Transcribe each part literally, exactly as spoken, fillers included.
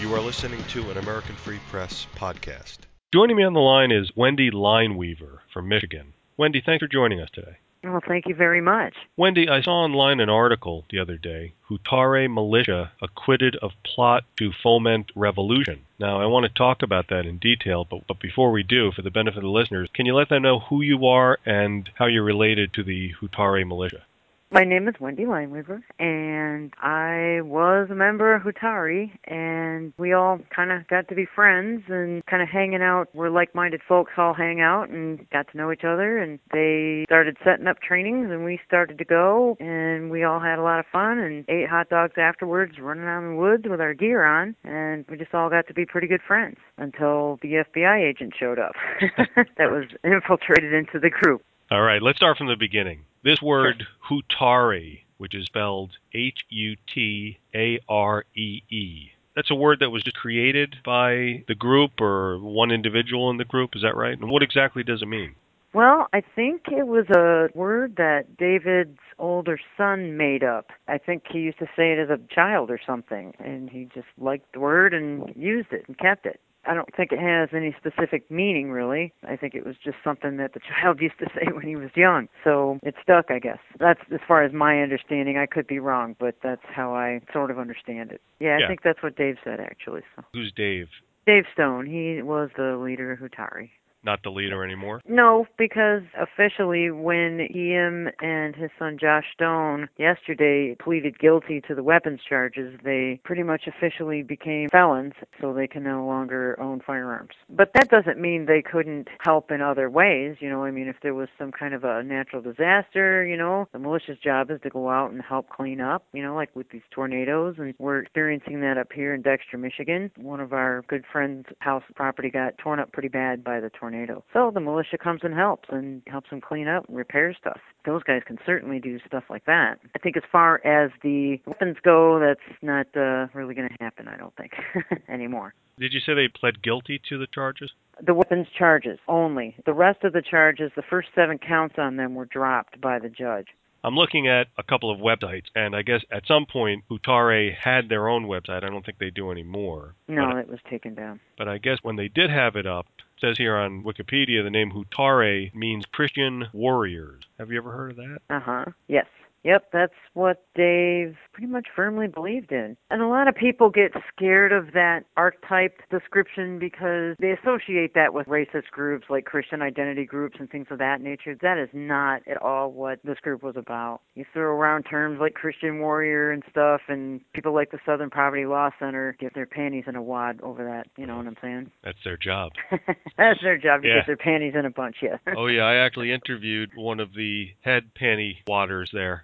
You are listening to an American Free Press podcast. Joining me on the line is Wendy Lineweaver from Michigan. Wendy, thanks for joining us today. Well, thank you very much. Wendy, I saw online an article the other day, Hutare Militia acquitted of plot to foment revolution. Now, I want to talk about that in detail, but, but before we do, for the benefit of the listeners, can you let them know who you are and how you're related to the Hutare Militia? My name is Wendy Lineweaver, and I was a member of Hutare, and we all kind of got to be friends and kind of hanging out where like-minded folks all hang out and got to know each other, and they started setting up trainings, and we started to go, and we all had a lot of fun and ate hot dogs afterwards, running out in the woods with our gear on, and we just all got to be pretty good friends until the F B I agent showed up that was infiltrated into the group. All right, let's start from the beginning. This word, Hutare, which is spelled H U T A R E E, that's a word that was just created by the group or one individual in the group, is that right? And what exactly does it mean? Well, I think it was a word that David's older son made up. I think he used to say it as a child or something, and he just liked the word and used it and kept it. I don't think it has any specific meaning, really. I think it was just something that the child used to say when he was young. So it stuck, I guess. That's as far as my understanding. I could be wrong, but that's how I sort of understand it. Yeah, I Yeah. think that's what Dave said, actually. So. Who's Dave? Dave Stone. He was the leader of Hutare. Not the leader anymore? No, because officially when Ian and his son Josh Stone yesterday pleaded guilty to the weapons charges, they pretty much officially became felons, so they can no longer own firearms. But that doesn't mean they couldn't help in other ways. You know, I mean, if there was some kind of a natural disaster, you know, the militia's job is to go out and help clean up, you know, like with these tornadoes. And we're experiencing that up here in Dexter, Michigan. One of our good friends' house property got torn up pretty bad by the tornado. So the militia comes and helps and helps them clean up and repair stuff. Those guys can certainly do stuff like that. I think as far as the weapons go, that's not uh, really going to happen, I don't think, anymore. Did you say they pled guilty to the charges? The weapons charges only. The rest of the charges, the first seven counts on them were dropped by the judge. I'm looking at a couple of websites, and I guess at some point Hutare had their own website. I don't think they do anymore. No, but, it was taken down. But I guess when they did have it up, it says here on Wikipedia the name Hutare means Christian warriors. Have you ever heard of that? Uh-huh. Yes. Yep, that's what Dave pretty much firmly believed in. And a lot of people get scared of that archetype description because they associate that with racist groups like Christian identity groups and things of that nature. That is not at all what this group was about. You throw around terms like Christian warrior and stuff, and people like the Southern Poverty Law Center get their panties in a wad over that. You know what I'm saying? That's their job. That's their job, to Yeah. get their panties in a bunch, yeah. Oh, yeah, I actually interviewed one of the head panty wadders there.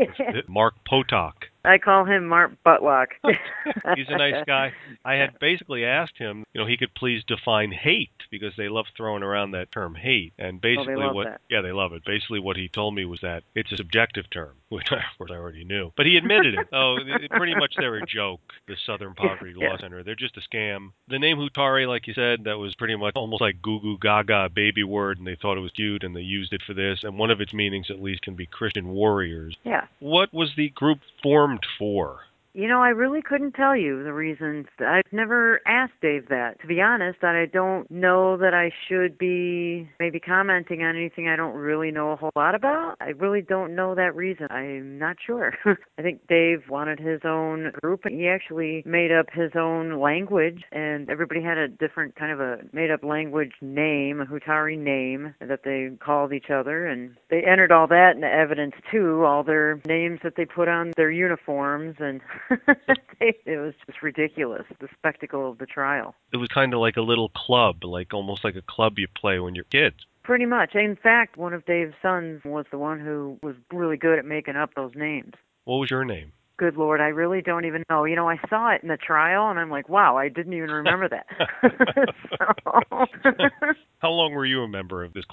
Mark Potok. I call him Mark Buttlock. He's a nice guy. I had basically asked him, you know, he could please define hate because they love throwing around that term hate. And basically oh, they love what, that. yeah, they love it. Basically what he told me was that it's a subjective term, which of course I already knew. But he admitted it. Oh, it, pretty much they're a joke, the Southern Poverty yeah. Law Center. They're just a scam. The name Hutare, like you said, that was pretty much almost like goo goo gaga, a baby word, and they thought it was cute and they used it for this. And one of its meanings at least can be Christian warriors. Yeah. What was the group formed for? You know, I really couldn't tell you the reasons. I've never asked Dave that. To be honest, I don't know that I should be maybe commenting on anything I don't really know a whole lot about. I really don't know that reason. I'm not sure. I think Dave wanted his own group. He actually made up his own language, and everybody had a different kind of a made-up language name, a Hutare name, that they called each other, and they entered all that into evidence, too, all their names that they put on their uniforms, and it was just ridiculous, the spectacle of the trial. It was kind of like a little club, like almost like a club you play when you're kids. Pretty much. In fact, one of Dave's sons was the one who was really good at making up those names. What was your name? Good Lord, I really don't even know. You know, I saw it in the trial, and I'm like, wow, I didn't even remember that. so. How long were you a member of this club?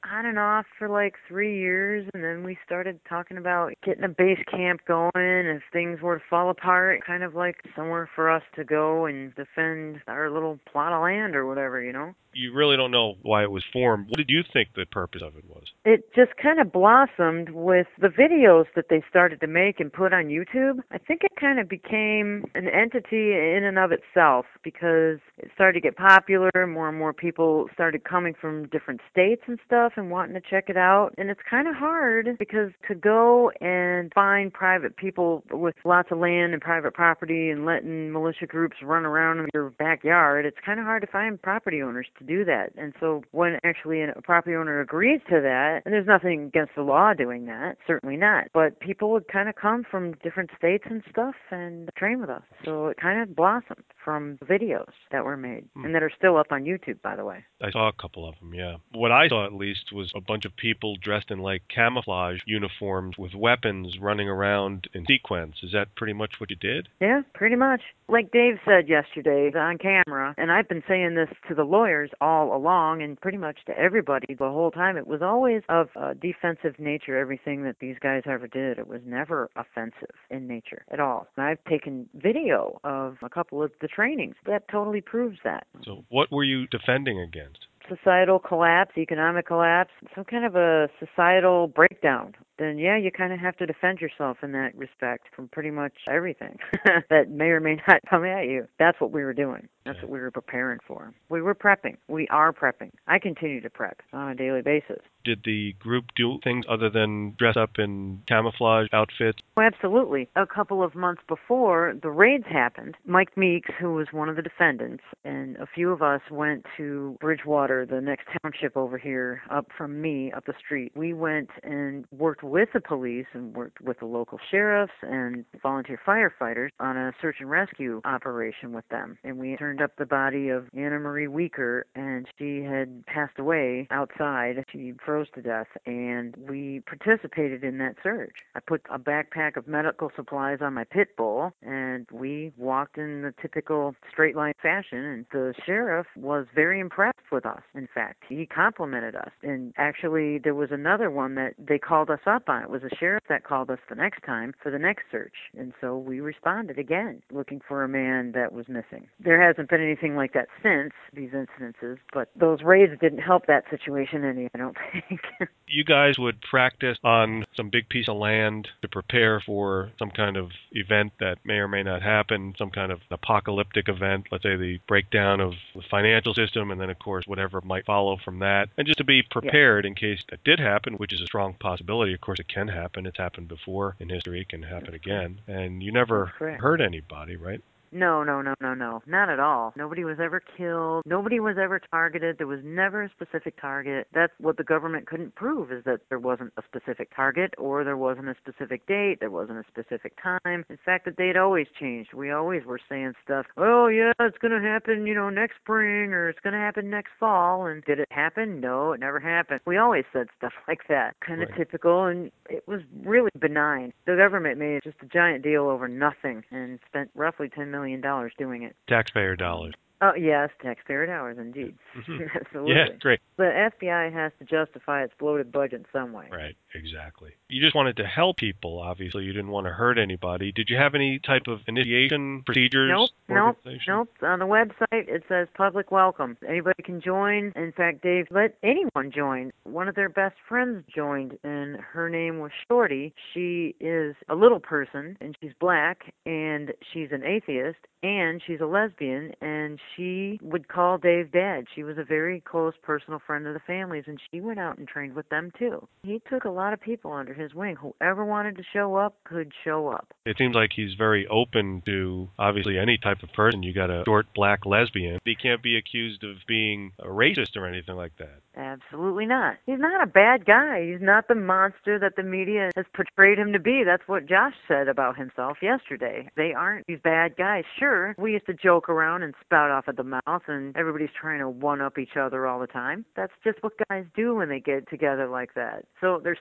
on and off for like three years, and then we started talking about getting a base camp going if things were to fall apart, kind of like somewhere for us to go and defend our little plot of land or whatever, you know? You really don't know why it was formed. What did you think the purpose of it was? It just kind of blossomed with the videos that they started to make and put on YouTube. I think it kind of became an entity in and of itself because it started to get popular. More and more people started coming from different states and stuff and wanting to check it out. And it's kind of hard because to go and find private people with lots of land and private property and letting militia groups run around in your backyard, it's kind of hard to find property owners to do that. And so when actually a property owner agrees to that, and there's nothing against the law doing that, certainly not, but people would kind of come from different states and stuff and train with us. So it kind of blossomed from videos that were made hmm. and that are still up on YouTube, by the way. I saw a couple of them, yeah. What I saw, at least, was a bunch of people dressed in, like, camouflage uniforms with weapons running around in sequence. Is that pretty much what you did? Yeah, pretty much. Like Dave said yesterday on camera, and I've been saying this to the lawyers all along and pretty much to everybody the whole time, it was always of a defensive nature, everything that these guys ever did. It was never offensive in nature at all. And I've taken video of a couple of the trainings. That totally proves that. So what were you defending against? Societal collapse, economic collapse, some kind of a societal breakdown. Then, yeah, you kind of have to defend yourself in that respect from pretty much everything that may or may not come at you. That's what we were doing. That's what we were preparing for. We were prepping. We are prepping. I continue to prep on a daily basis. Did the group do things other than dress up in camouflage outfits? Oh, absolutely. A couple of months before the raids happened, Mike Meeks, who was one of the defendants, and a few of us went to Bridgewater, the next township over here, up from me, up the street. We went and worked with the police and worked with the local sheriffs and volunteer firefighters on a search and rescue operation with them. And we turned up the body of Anna Marie Weaker, and she had passed away outside. She froze to death, and we participated in that search. I put a backpack of medical supplies on my pit bull, and we walked in the typical straight line fashion, and the sheriff was very impressed with us. In fact, he complimented us. And actually, there was another one that they called us up on. It was a sheriff that called us the next time for the next search, and so we responded again, looking for a man that was missing. There hasn't been anything like that since these incidences, but those raids didn't help that situation any, I don't think. You guys would practice on some big piece of land to prepare for some kind of event that may or may not happen, some kind of apocalyptic event, let's say the breakdown of the financial system, and then, of course, whatever might follow from that, and just to be prepared yeah. in case that did happen, which is a strong possibility. Of course, it can happen. It's happened before in history. It can happen That's again. Correct. And you never hurt anybody, right? No, no, no, no, no. Not at all. Nobody was ever killed. Nobody was ever targeted. There was never a specific target. That's what the government couldn't prove, is that there wasn't a specific target or there wasn't a specific date. There wasn't a specific time. In fact, the date always changed. We always were saying stuff, oh, yeah, it's going to happen, you know, next spring or it's going to happen next fall. And did it happen? No, it never happened. We always said stuff like that. Kind of right. typical, and it was really benign. The government made just a giant deal over nothing and spent roughly ten million dollars doing it. Taxpayer dollars. Oh, yes, taxpayer dollars, indeed. Mm-hmm. Absolutely. Yeah, great. The F B I has to justify its bloated budget in some way. Right, exactly. You just wanted to help people, obviously. You didn't want to hurt anybody. Did you have any type of initiation procedures? Nope, nope, nope. On the website, it says public welcome. Anybody can join. In fact, Dave let anyone join. One of their best friends joined, and her name was Shorty. She is a little person, and she's black, and she's an atheist, and she's a lesbian, and she would call Dave Dad. She was a very close personal friend of the family's, and she went out and trained with them too. He took a lot of people under his wing. Whoever wanted to show up could show up. It seems like he's very open to, obviously, any type of person. You got a short black lesbian. He can't be accused of being a racist or anything like that. Absolutely not. He's not a bad guy. He's not the monster that the media has portrayed him to be. That's what Josh said about himself yesterday. They aren't these bad guys. Sure, we used to joke around and spout off at the mouth, and everybody's trying to one-up each other all the time. That's just what guys do when they get together like that. So there's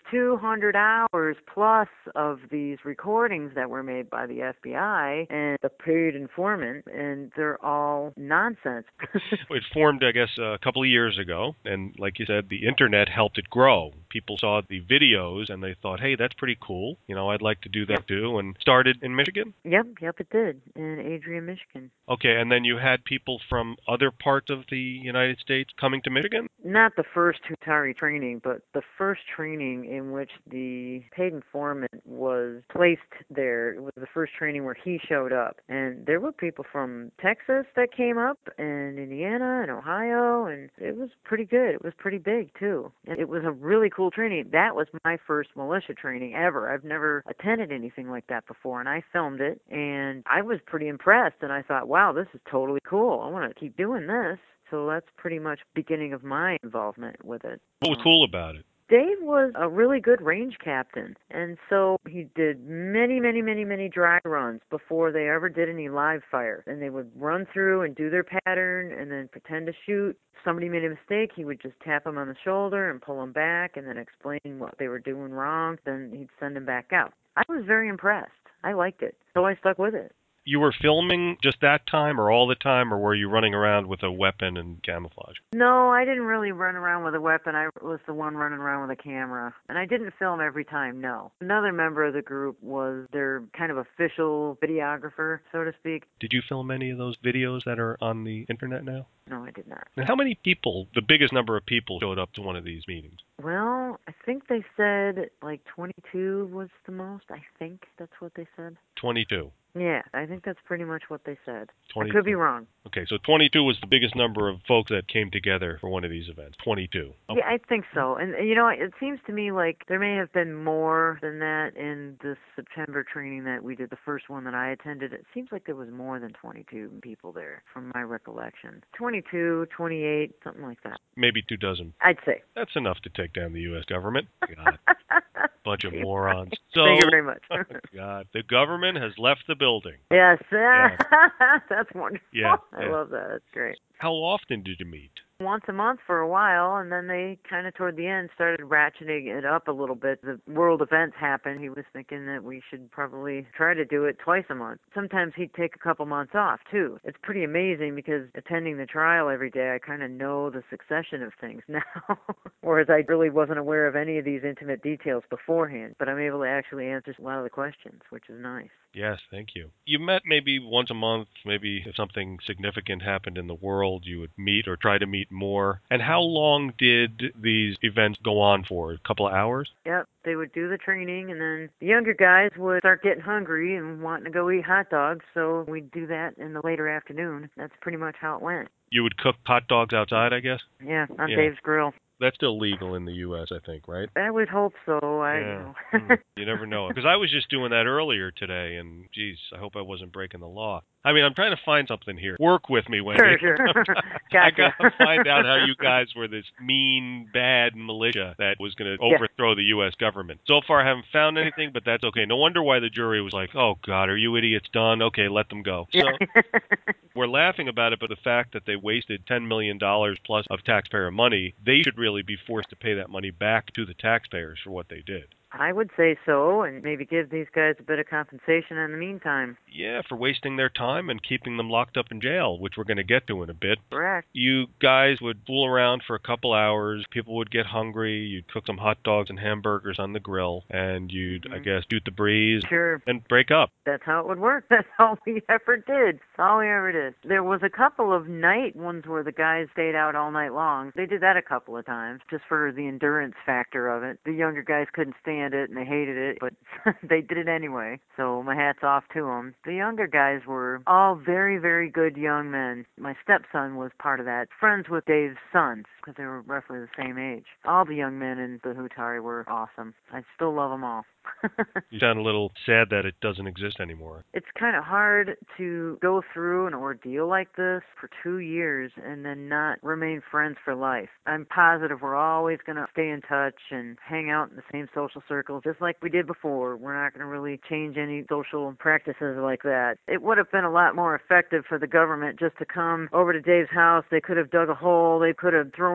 two hundred hours plus of these recordings that were made by the F B I and the paid informant, and they're all nonsense. It formed, I guess, a couple of years ago, and like you said, the internet helped it grow. People saw the videos and they thought, hey, that's pretty cool. You know, I'd like to do that Yep. too, and started in Michigan? Yep, yep, it did, in Adrian, Michigan. Okay, and then you had people from other parts of the United States coming to Michigan? Not the first Hutari training, but the first training in which the paid informant was placed there. It was the first training where he showed up. And there were people from Texas that came up, and Indiana, and Ohio, and it was pretty good. It was pretty big, too. And it was a really cool training. That was my first militia training ever. I've never attended anything like that before, and I filmed it, and I was pretty impressed, and I thought, wow, this is totally cool. I want to keep doing this. So that's pretty much beginning of my involvement with it. What was cool about it? Dave was a really good range captain, and so he did many, many, many, many dry runs before they ever did any live fire. And they would run through and do their pattern and then pretend to shoot. If somebody made a mistake, he would just tap them on the shoulder and pull them back and then explain what they were doing wrong. Then he'd send them back out. I was very impressed. I liked it, so I stuck with it. You were filming just that time or all the time, or were you running around with a weapon and camouflage? No, I didn't really run around with a weapon. I was the one running around with a camera. And I didn't film every time, no. Another member of the group was their kind of official videographer, so to speak. Did you film any of those videos that are on the internet now? No, I did not. And how many people, the biggest number of people, showed up to one of these meetings? Well, I think they said like twenty-two was the most. I think that's what they said. twenty-two. Yeah, I think that's pretty much what they said. twenty-two. I could be wrong. Okay, so twenty-two was the biggest number of folks that came together for one of these events. twenty-two. Okay. Yeah, I think so. And, you know, it seems to me like there may have been more than that in this September training that we did, the first one that I attended. It seems like there was more than twenty-two people there, from my recollection. twenty-two, twenty-eight, something like that. Maybe two dozen. I'd say. That's enough to take down the U S government. God. Bunch of morons. So, thank you very much. God, the government has left the building. Yes. Yes. That's wonderful. Yeah, I yeah. love that. That's great. How often did you meet? Once a month for a while, and then they kind of toward the end started ratcheting it up a little bit. The world events happened. He was thinking that we should probably try to do it twice a month. Sometimes he'd take a couple months off, too. It's pretty amazing because attending the trial every day, I kind of know the succession of things now, whereas I really wasn't aware of any of these intimate details beforehand, but I'm able to actually answer a lot of the questions, which is nice. Yes, thank you. You met maybe once a month, maybe if something significant happened in the world, you would meet or try to meet more. And how long did these events go on for? A couple of hours? Yep, they would do the training, and then the younger guys would start getting hungry and wanting to go eat hot dogs, so we'd do that in the later afternoon. That's pretty much how it went. You would cook hot dogs outside, I guess? Yeah, on Yeah. Dave's grill. That's still legal in the U S, I think, right? I would hope so. I, Yeah. you know. Hmm. You never know. Because I was just doing that earlier today, and geez, I hope I wasn't breaking the law. I mean, I'm trying to find something here. Work with me, Wendy. Sure, sure. I Gotcha. got to find out how you guys were this mean, bad militia that was going to Yeah. overthrow the U S government. So far, I haven't found anything, but that's okay. No wonder why the jury was like, oh, God, are you idiots done? Okay, let them go. So Yeah. we're laughing about it, but the fact that they wasted ten million dollars plus of taxpayer money, they should really be forced to pay that money back to the taxpayers for what they did. I would say so, and maybe give these guys a bit of compensation in the meantime. Yeah, for wasting their time and keeping them locked up in jail, which we're going to get to in a bit. Correct. You guys would fool around for a couple hours. People would get hungry. You'd cook some hot dogs and hamburgers on the grill, and you'd, Mhm. I guess, shoot the breeze Sure. and break up. That's how it would work. That's all we ever did. That's all we ever did. There was a couple of night ones where the guys stayed out all night long. They did that a couple of times, just for the endurance factor of it. The younger guys couldn't stand it, and they hated it, but they did it anyway. So my hat's off to them. The younger guys were all very, very good young men. My stepson was part of that. Friends with Dave's sons, because they were roughly the same age. All the young men in the Hutari were awesome. I still love them all. You sound a little sad that it doesn't exist anymore. It's kind of hard to go through an ordeal like this for two years and then not remain friends for life. I'm positive we're always going to stay in touch and hang out in the same social circles just like we did before. We're not going to really change any social practices like that. It would have been a lot more effective for the government just to come over to Dave's house. They could have dug a hole. They could have thrown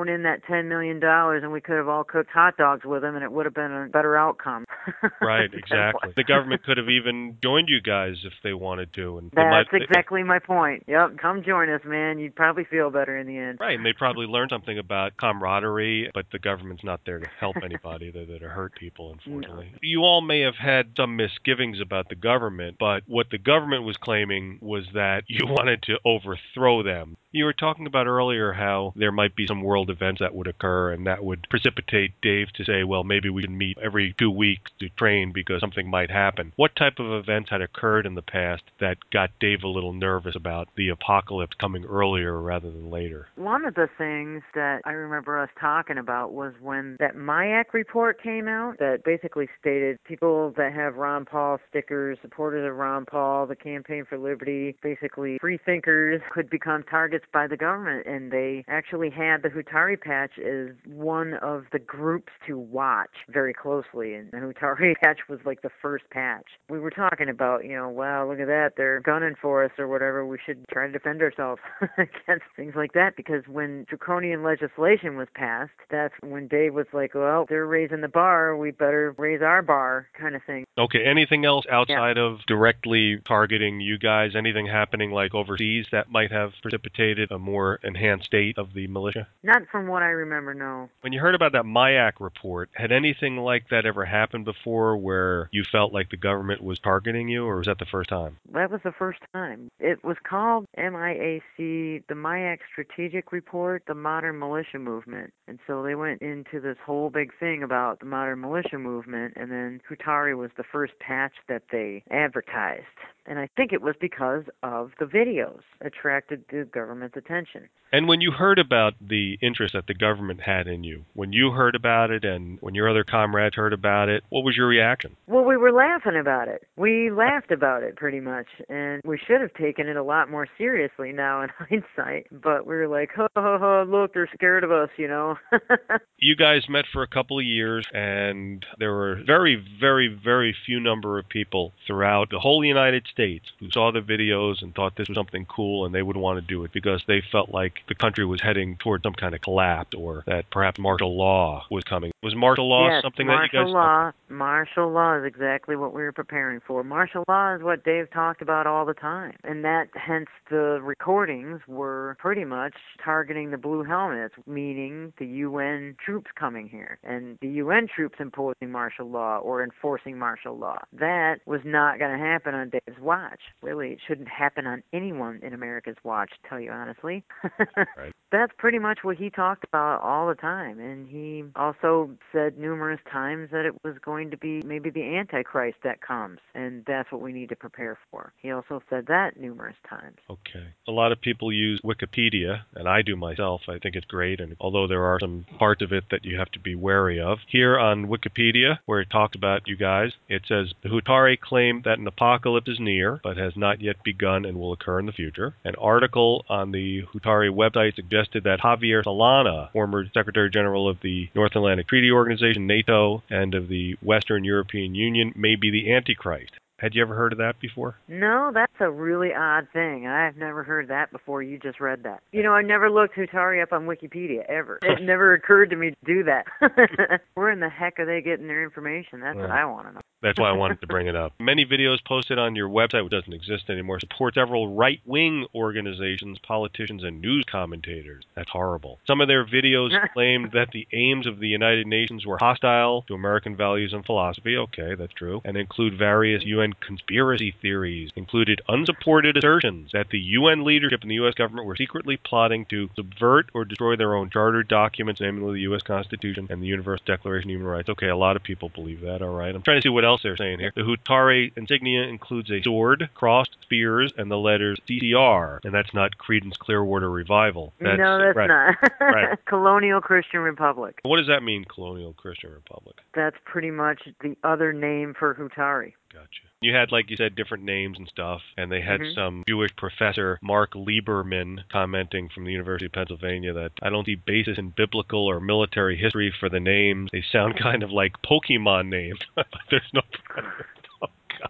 thrown in that ten million dollars and we could have all cooked hot dogs with them and it would have been a better outcome. Right, exactly. The government could have even joined you guys if they wanted to. And That's might, exactly they, my point. Yep, come join us, man. You'd probably feel better in the end. Right, and they'd probably learn something about camaraderie, but the government's not there to help anybody. They're there to hurt people, unfortunately. No. You all may have had some misgivings about the government, but what the government was claiming was that you wanted to overthrow them. You were talking about earlier how there might be some world events that would occur and that would precipitate Dave to say, well, maybe we can meet every two weeks to train because something might happen. What type of events had occurred in the past that got Dave a little nervous about the apocalypse coming earlier rather than later? One of the things that I remember us talking about was when that MIAC report came out that basically stated people that have Ron Paul stickers, supporters of Ron Paul, the Campaign for Liberty, basically free thinkers could become targets by the government, and they actually had the Hutari patch as one of the groups to watch very closely, and the Hutari patch was like the first patch. We were talking about, you know, wow, look at that, they're gunning for us or whatever, we should try to defend ourselves against things like that, because when draconian legislation was passed, that's when Dave was like, well, they're raising the bar, we better raise our bar, kind of thing. Okay, anything else outside yeah. of directly targeting you guys? Anything happening like overseas that might have precipitated a more enhanced state of the militia? Not from what I remember, no. When you heard about that MIAC report, had anything like that ever happened before where you felt like the government was targeting you, or was that the first time? That was the first time. It was called M I A C, the MIAC Strategic Report, the Modern Militia Movement. And so they went into this whole big thing about the Modern Militia Movement, and then Hutari was the first patch that they advertised. And I think it was because of the videos attracted the government's attention. And when you heard about the interest that the government had in you, when you heard about it and when your other comrades heard about it, what was your reaction? Well, we were laughing about it. We laughed about it pretty much, and we should have taken it a lot more seriously now in hindsight, but we were like, ho, ho, ho, look, they're scared of us, you know. You guys met for a couple of years, and there were very, very, very few number of people throughout the whole United States who saw the videos and thought this was something cool and they would want to do it because they felt like the country was heading toward some kind of collapse or that perhaps martial law was coming. Was martial law yes, something martial that you guys law, thought? Martial law is exactly what we were preparing for. Martial law is what Dave talked about all the time. And that, hence the recordings were pretty much targeting the blue helmets, meaning the U N troops coming here and the U N troops imposing martial law or enforcing martial law. That was not going to happen on Dave's watch. Really, it shouldn't happen on anyone in America's watch, to tell you honestly. Right. That's pretty much what he talked about all the time. And he also said numerous times that it was going to be maybe the Antichrist that comes, and that's what we need to prepare for. He also said that numerous times. Okay. A lot of people use Wikipedia, and I do myself. I think it's great, and although there are some parts of it that you have to be wary of. Here on Wikipedia, where it talks about you guys, it says, the Hutari claim that an apocalypse is near, but has not yet begun and will occur in the future. An article on the Hutari website suggested that Javier Solana, former Secretary General of the North Atlantic Treaty Organization, NATO, and of the Western European Union, may be the Antichrist. Had you ever heard of that before? No, that's a really odd thing. I've never heard that before. You just read that. You know, I never looked Hutari up on Wikipedia, ever. It never occurred to me to do that. Where in the heck are they getting their information? That's well, what I want to know. That's why I wanted to bring it up. Many videos posted on your website, which doesn't exist anymore, support several right-wing organizations, politicians, and news commentators. That's horrible. Some of their videos claimed that the aims of the United Nations were hostile to American values and philosophy. Okay, that's true. And include various U N conspiracy theories, included unsupported assertions that the U N leadership and the U S government were secretly plotting to subvert or destroy their own charter documents, namely the U S Constitution and the Universal Declaration of Human Rights. Okay, a lot of people believe that, all right. I'm trying to see what else they're saying here. The Hutari insignia includes a sword, crossed spears, and the letters C C R, and that's not Creedence Clearwater Revival. That's, no, that's right, not. Right. Colonial Christian Republic. What does that mean, Colonial Christian Republic? That's pretty much the other name for Hutari. Gotcha. You had, like you said, different names and stuff, and they had mm-hmm. some Jewish professor, Mark Lieberman, commenting from the University of Pennsylvania that I don't see basis in biblical or military history for the names. They sound kind of like Pokemon names. There's no... Oh,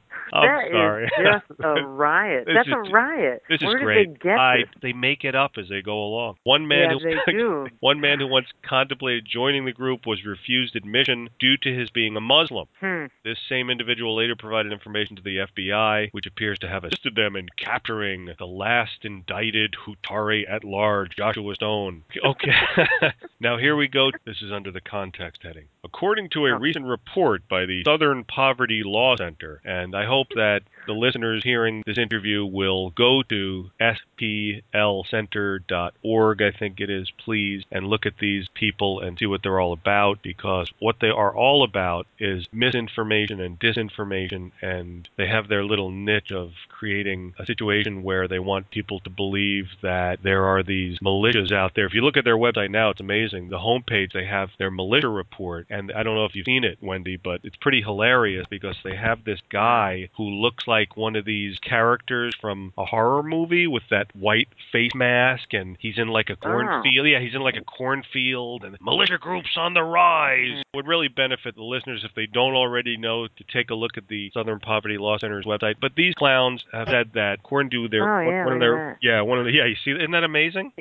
that sorry. is just a riot. This That's is, a riot. This is Where did great. they get I, this? They make it up as they go along. One man, Yeah, who, they do. one man who once contemplated joining the group was refused admission due to his being a Muslim. Hmm. This same individual later provided information to the F B I, which appears to have assisted them in capturing the last indicted Hutare at large, Joshua Stone. Okay. Now here we go. This is under the context heading. According to a Oh. recent report by the Southern Poverty Law Center, and I hope that the listeners hearing this interview will go to S P L center dot org, I think it is, please, and look at these people and see what they're all about, because what they are all about is misinformation and disinformation, and they have their little niche of creating a situation where they want people to believe that there are these militias out there. If you look at their website now, it's amazing. The homepage, they have their militia report, and I don't know if you've seen it, Wendy, but it's pretty hilarious because they have this guy who looks like one of these characters from a horror movie with that white face mask, and he's in like a cornfield. Oh. Yeah, he's in like a cornfield, and militia groups on the rise. It would really benefit the listeners if they don't already know to take a look at the Southern Poverty Law Center's website. But these clowns have said that, according to their Oh, one, yeah, one of look their at yeah one of the yeah you see, isn't that amazing?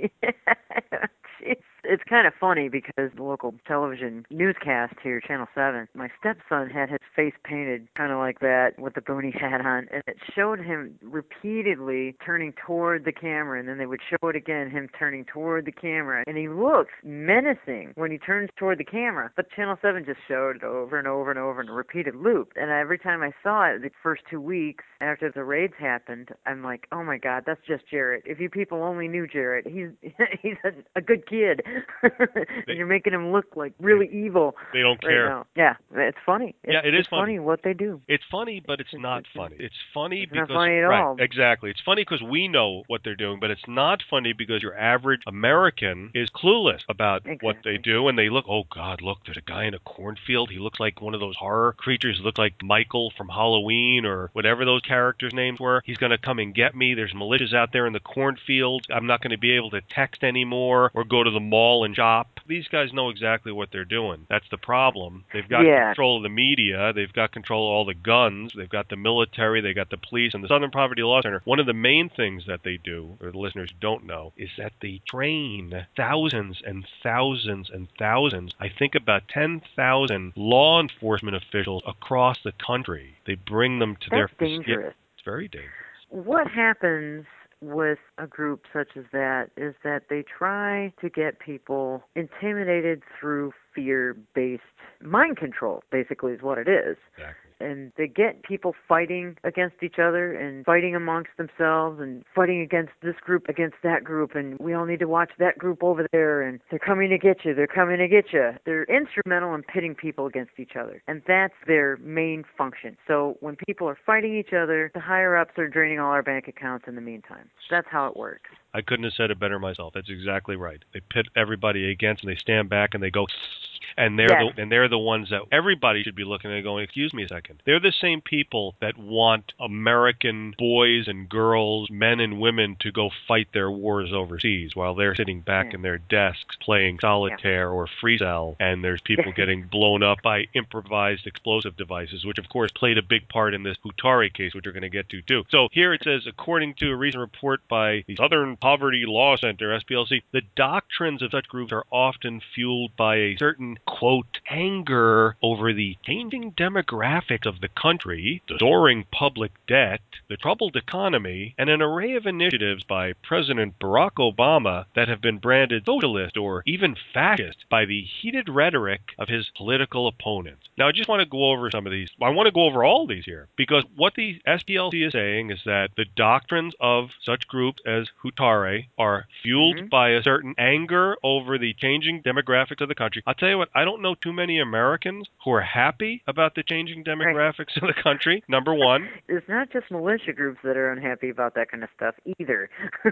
it's it's kind of funny because the local television newscast here, Channel seven, my stepson had his face painted kind of like that with the boonie hat on, and it showed him repeatedly turning toward the camera, and then they would show it again, him turning toward the camera, and he looks menacing when he turns toward the camera. But Channel seven just showed it over and over and over in a repeated loop, and every time I saw it the first two weeks after the raids happened, I'm like, oh my God, that's just Jarrett. If you people only knew Jarrett, he's he's a, a good kid. They, You're making him look like really they, evil. They don't right care. Now. Yeah, it's funny. It's, yeah, it is it's funny. funny what they do. It's funny, but it's, it's not it's, funny. It's funny it's because not funny at right, all. exactly. It's funny because we know what they're doing, but it's not funny because your average American is clueless about exactly. what they do, and they look, oh God, look, there's a guy in a cornfield. He looks like one of those horror creatures. He looks like Michael from Halloween or whatever those characters' names were. He's going to come and get me. There's militias out there in the cornfields. I'm not going to be able to text anymore or go to the mall and shop. These guys know exactly what they're doing. That's the problem. They've got yeah. control of the media. They've got control of all the guns. They've got the military. They've got the police. And the Southern Poverty Law Center, one of the main things that they do, or the listeners don't know, is that they train thousands and thousands and thousands, I think about ten thousand law enforcement officials across the country. They bring them to That's their... dangerous. It's very dangerous. What happens with a group such as that is that they try to get people intimidated through fear-based mind control, basically is what it is. Exactly. And they get people fighting against each other and fighting amongst themselves and fighting against this group against that group, and we all need to watch that group over there, and they're coming to get you, they're coming to get you. They're instrumental in pitting people against each other, and that's their main function. So when people are fighting each other, the higher-ups are draining all our bank accounts in the meantime. That's how it works. I couldn't have said it better myself. That's exactly right. They pit everybody against, and they stand back, and they go... And they're yes. the and they're the ones that everybody should be looking at and going, excuse me a second. They're the same people that want American boys and girls, men and women to go fight their wars overseas while they're sitting back yeah. in their desks playing solitaire yeah. or free cell, and there's people getting blown up by improvised explosive devices, which of course played a big part in this Hutare case, which we're going to get to too. So here it says, according to a recent report by the Southern Poverty Law Center, S P L C, the doctrines of such groups are often fueled by a certain quote, anger over the changing demographics of the country, the soaring public debt, the troubled economy, and an array of initiatives by President Barack Obama that have been branded socialist or even fascist by the heated rhetoric of his political opponents. Now, I just want to go over some of these. I want to go over all of these here, because what the S P L C is saying is that the doctrines of such groups as Hutare are fueled mm-hmm. by a certain anger over the changing demographics of the country. I'll tell you what, I don't know too many Americans who are happy about the changing demographics right. of the country, number one. It's not just militia groups that are unhappy about that kind of stuff either.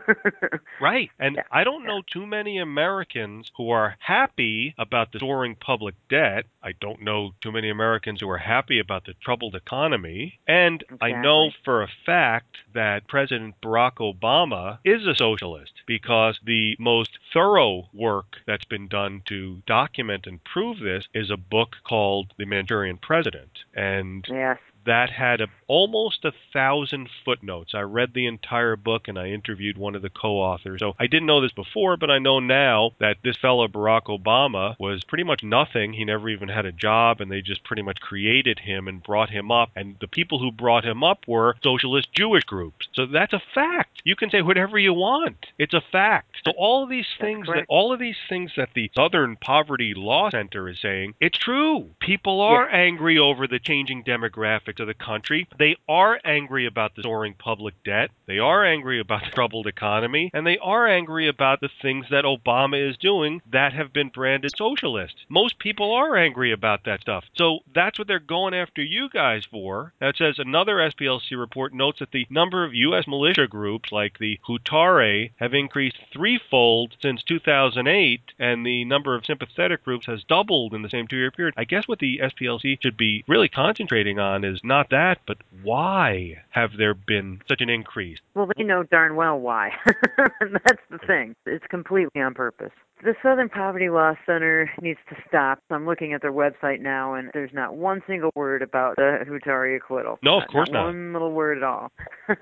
Right. And yeah. I don't yeah. know too many Americans who are happy about the soaring public debt. I don't know too many Americans who are happy about the troubled economy. And exactly. I know for a fact that President Barack Obama is a socialist, because the most thorough work that's been done to document and prove this is a book called The Manchurian President. And yes. that had a, almost a thousand footnotes. I read the entire book and I interviewed one of the co-authors. So I didn't know this before, but I know now that this fellow Barack Obama was pretty much nothing. He never even had a job, and they just pretty much created him and brought him up. And the people who brought him up were socialist Jewish groups. So that's a fact. You can say whatever you want. It's a fact. So all of these things that all of these things that the Southern Poverty Law Center is saying, it's true. People are yeah. angry over the changing demographics of the country. They are angry about the soaring public debt. They are angry about the troubled economy. And they are angry about the things that Obama is doing that have been branded socialist. Most people are angry about that stuff. So that's what they're going after you guys for. That says another S P L C report notes that the number of U S militia groups like the Hutare have increased threefold since two thousand eight, and the number of sympathetic groups has doubled in the same two-year period. I guess what the S P L C should be really concentrating on is not that, but why have there been such an increase? Well, they know darn well why. That's the thing. It's completely on purpose. The Southern Poverty Law Center needs to stop. I'm looking at their website now, and there's not one single word about the Hutari acquittal. No, of course not. Not one little word at all.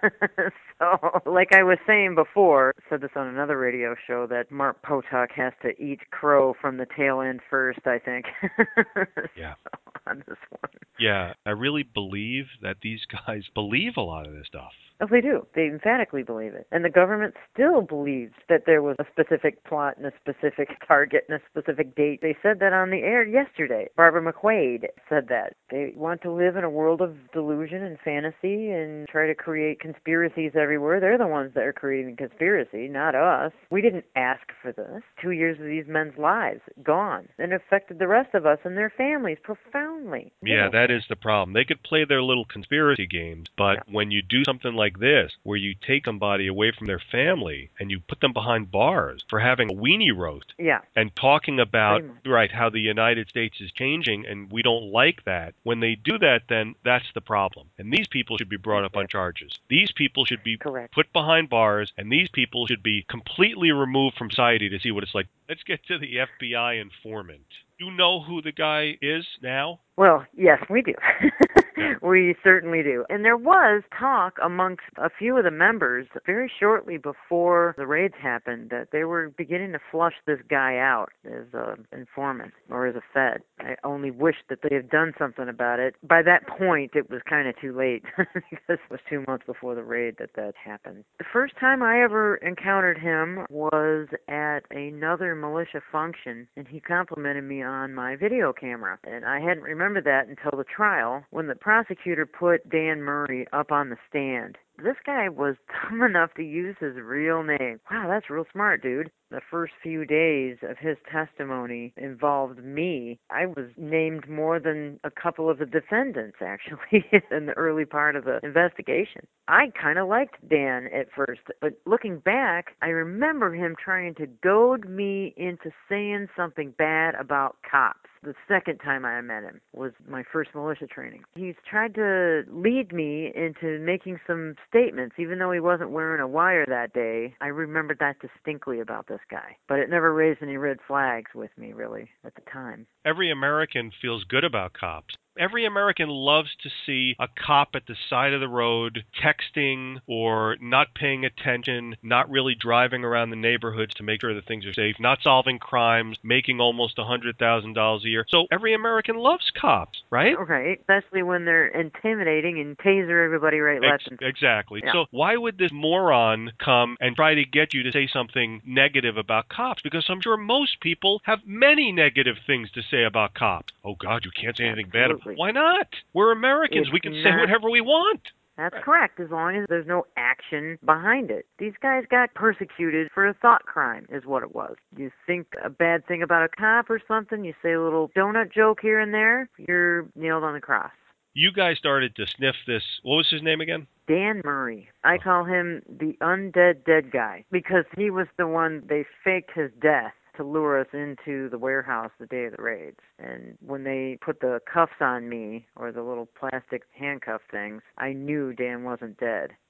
So, like I was saying before, said this on another radio show, that Mark Potok has to eat crow from the tail end first, I think. Yeah. So, on this one. Yeah, I really believe that these guys believe a lot of this stuff. Oh, they do. They emphatically believe it. And the government still believes that there was a specific plot and a specific target and a specific date. They said that on the air yesterday. Barbara McQuaid said that. They want to live in a world of delusion and fantasy and try to create conspiracies everywhere. They're the ones that are creating conspiracy, not us. We didn't ask for this. Two years of these men's lives gone, and affected the rest of us and their families profoundly. Yeah, that is the problem. They could play their little conspiracy games, but yeah. when you do something like this, where you take somebody away from their family and you put them behind bars for having a weenie roast, yeah. and talking about right how the United States is changing and we don't like that, when they do that, then that's the problem. And these people should be brought up on charges. These people should be Correct. put behind bars, and these people should be completely removed from society to see what it's like. Let's get to the F B I informant. You know who the guy is now? Well, yes, we do. We certainly do. And there was talk amongst a few of the members very shortly before the raids happened that they were beginning to flush this guy out as an informant or as a Fed. I only wish that they had done something about it. By that point, it was kind of too late because it was two months before the raid that that happened. The first time I ever encountered him was at another militia function, and he complimented me on my video camera. And I hadn't remembered that until the trial when the prosecutor put Dan Murray up on the stand. This guy was dumb enough to use his real name. Wow, that's real smart, dude. The first few days of his testimony involved me. I was named more than a couple of the defendants, actually, in the early part of the investigation. I kind of liked Dan at first, but looking back, I remember him trying to goad me into saying something bad about cops. The second time I met him was my first militia training. He's tried to lead me into making some statements, even though he wasn't wearing a wire that day. I remembered that distinctly about this guy, but it never raised any red flags with me, really, at the time. Every American feels good about cops. Every American loves to see a cop at the side of the road texting or not paying attention, not really driving around the neighborhoods to make sure that things are safe, not solving crimes, making almost one hundred thousand dollars a year. So every American loves cops, right? Right, especially when they're intimidating and taser everybody right, left, Ex- and Exactly. yeah. So why would this moron come and try to get you to say something negative about cops? Because I'm sure most people have many negative things to say about cops. Oh, God, you can't say anything Absolutely. bad about Why not? We're Americans. It's we can not, say whatever we want. That's correct, as long as there's no action behind it. These guys got persecuted for a thought crime, is what it was. You think a bad thing about a cop or something, you say a little donut joke here and there, you're nailed on the cross. You guys started to sniff this. What was his name again? Dan Murray. I call him the undead dead guy because he was the one, they faked his death to lure us into the warehouse the day of the raids. And when they put the cuffs on me, or the little plastic handcuff things, I knew Dan wasn't dead.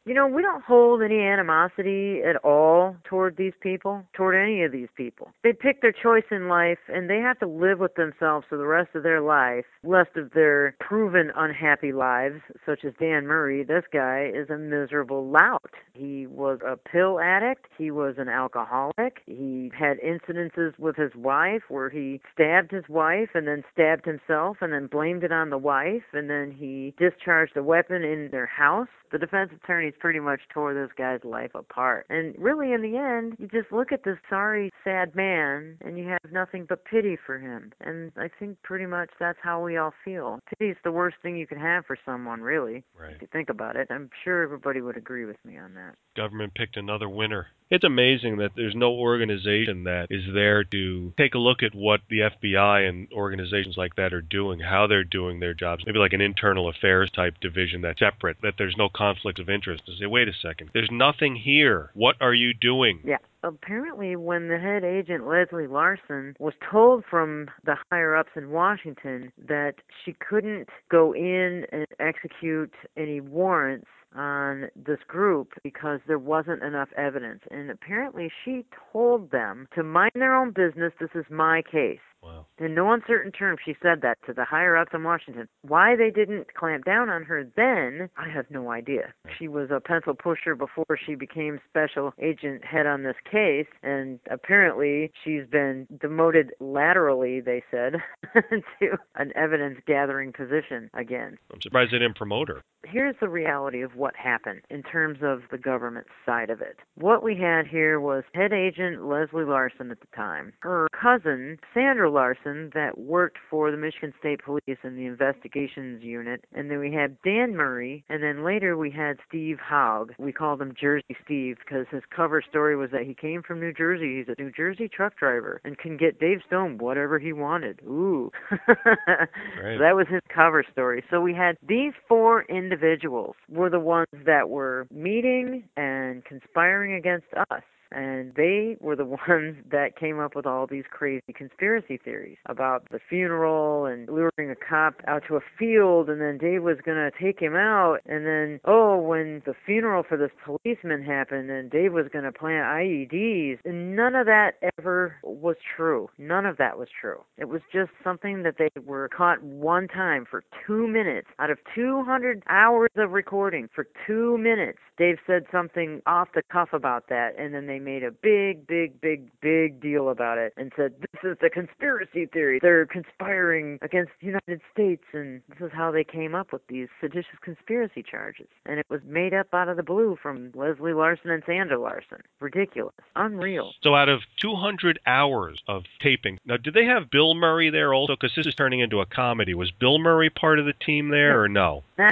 You know, we don't hold any animosity at all toward these people, toward any of these people. They pick their choice in life, and they have to live with themselves for the rest of their life, rest of their proven unhappy lives, such as Dan Murray. This guy is a miserable lout. He was a pill addict. He was an alcoholic. He had incidences with his wife where he stabbed his wife and then stabbed himself and then blamed it on the wife, and then he discharged a weapon in their house. The defense attorneys pretty much tore this guy's life apart. And really, in the end, you just look at this sorry, sad man, and you have nothing but pity for him. And I think pretty much that's how we all feel. Pity is the worst thing you can have for someone, really, right. if you think about it. I'm sure everybody would agree with me on that. Government picked another winner. It's amazing that there's no organization that is there to take a look at what the F B I and organizations like that are doing, how they're doing their jobs. Maybe like an internal affairs type division that's separate, that there's no conflict of interest. To say, wait a second, there's nothing here. What are you doing? Yeah. Apparently, when the head agent, Leslie Larson, was told from the higher-ups in Washington that she couldn't go in and execute any warrants on this group because there wasn't enough evidence. And apparently she told them to mind their own business. This is my case. Wow. In no uncertain terms, she said that to the higher-ups in Washington. Why they didn't clamp down on her then, I have no idea. She was a pencil pusher before she became special agent head on this case, and apparently she's been demoted laterally, they said, to an evidence-gathering position again. I'm surprised they didn't promote her. Here's the reality of what happened in terms of the government side of it. What we had here was head agent Leslie Larson at the time. Her cousin, Sandra Larson, that worked for the Michigan State Police in the investigations unit. And then we had Dan Murray, and then later we had Steve Haug. We called him Jersey Steve because his cover story was that he came from New Jersey. He's a New Jersey truck driver and can get Dave Stone whatever he wanted. Ooh. Right. So that was his cover story. So we had these four individuals were the ones that were meeting and conspiring against us. And they were the ones that came up with all these crazy conspiracy theories about the funeral and luring a cop out to a field, and then Dave was going to take him out. And then, oh, when the funeral for this policeman happened, and Dave was going to plant I E Ds. And none of that ever was true. None of that was true. It was just something that they were caught one time for two minutes. Out of two hundred hours of recording, for two minutes, Dave said something off the cuff about that, and then they made a big, big, big, big deal about it and said, this is the conspiracy theory. They're conspiring against the United States, and this is how they came up with these seditious conspiracy charges. And it was made up out of the blue from Leslie Larson and Sandra Larson. Ridiculous. Unreal. So out of two hundred hours of taping, now did they have Bill Murray there also? Because this is turning into a comedy. Was Bill Murray part of the team there or no? no,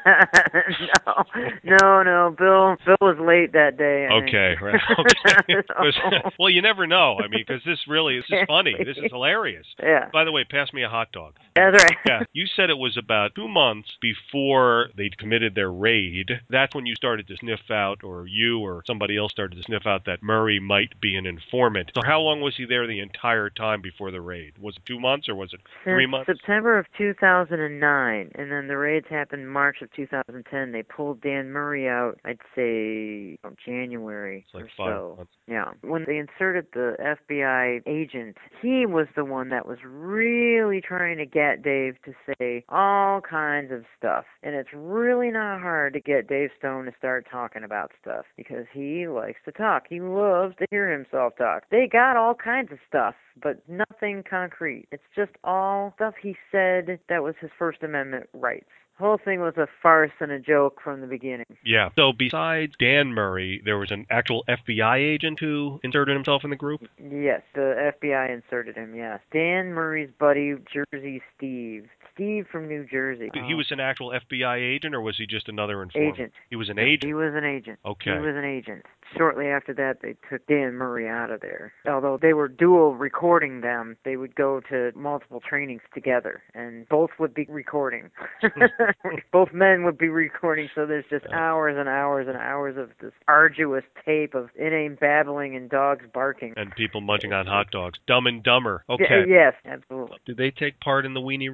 no, no. Bill, Bill was late that day. I Okay, think. right. Okay. Well, you never know. I mean, because this really, this is funny. This is hilarious. Yeah. By the way, pass me a hot dog. That's right. Yeah. You said it was about two months before they'd committed their raid. That's when you started to sniff out, or you or somebody else started to sniff out that Murray might be an informant. So how long was he there the entire time before the raid? Was it two months or was it three Since months? September of two thousand nine, and then the raids happened March of two thousand ten. They pulled Dan Murray out, I'd say, oh, January It's like or five so. months. Yeah. When they inserted the F B I agent, he was the one that was really trying to get Dave to say all kinds of stuff. And it's really not hard to get Dave Stone to start talking about stuff because he likes to talk. He loves to hear himself talk. They got all kinds of stuff, but nothing concrete. It's just all stuff he said that was his First Amendment rights. The whole thing was a farce and a joke from the beginning. Yeah. So besides Dan Murray, there was an actual F B I agent who inserted himself in the group? Yes, the F B I inserted him, yes. Dan Murray's buddy, Jersey Steve. Steve from New Jersey. He was an actual F B I agent, or was he just another informant? Agent. He was an agent? He was an agent. Okay. He was an agent. Shortly after that, they took Dan Murray out of there. Although they were dual recording them, they would go to multiple trainings together, and both would be recording. Both men would be recording, so there's just hours and hours and hours of this arduous tape of inane babbling and dogs barking. And people munching on hot dogs. Dumb and Dumber. Okay. Y- yes, absolutely. Did they take part in the weenie roast too?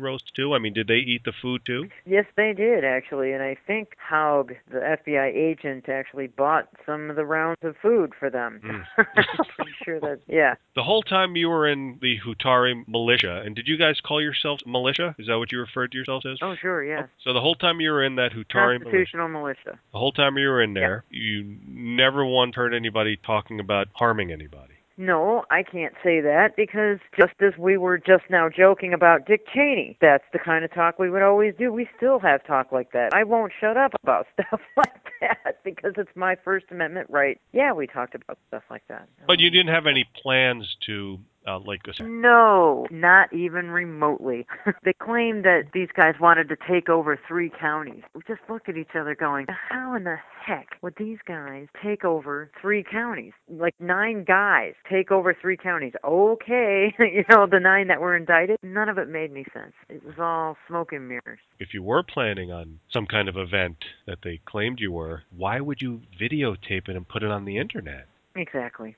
too? I mean, did they eat the food too? Yes, they did, actually, and I think Haug, the F B I agent, actually bought some of the rounds of food for them. Mm. I'm pretty sure that, yeah. The whole time you were in the Hutari militia, and did you guys call yourselves militia? Is that what you referred to yourselves as? Oh, sure, yes. So the whole time you were in that Hutari militia, Constitutional militia. the whole time you were in Yeah. there, you never once heard anybody talking about harming anybody. No, I can't say that because just as we were just now joking about Dick Cheney, that's the kind of talk we would always do. We still have talk like that. I won't shut up about stuff like that because it's my First Amendment right. Yeah, we talked about stuff like that. But you didn't have any plans to, uh, like, no, not even remotely. They claimed that these guys wanted to take over three counties. We just looked at each other going, how in the heck would these guys take over three counties? Like nine guys take over three counties. Okay, you know, the nine that were indicted, none of it made any sense. It was all smoke and mirrors. If you were planning on some kind of event that they claimed you were, why would you videotape it and put it on the internet? Exactly.